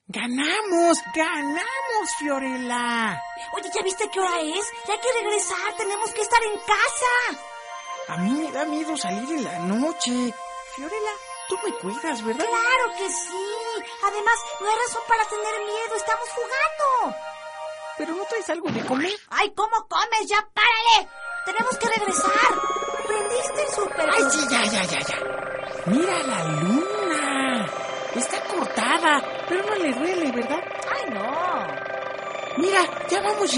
¡Ganamos, Fiorella! Oye, ¿ya viste qué hora es? Ya hay que regresar, tenemos que estar en casa. A mí me da miedo salir en la noche. Fiorella, tú me cuidas, ¿verdad? ¡Claro que sí! Además, no hay razón para tener miedo, estamos jugando. ¿Pero no traes algo de comer? ¡Ay, cómo comes! ¡Ya párale! ¡Tenemos que regresar! ¿Prendiste el súper? ¡Ay, sí, ya! ¡Mira la luna! Está cortada, pero no le duele, ¿verdad? ¡Ay, no! Mira, ya vamos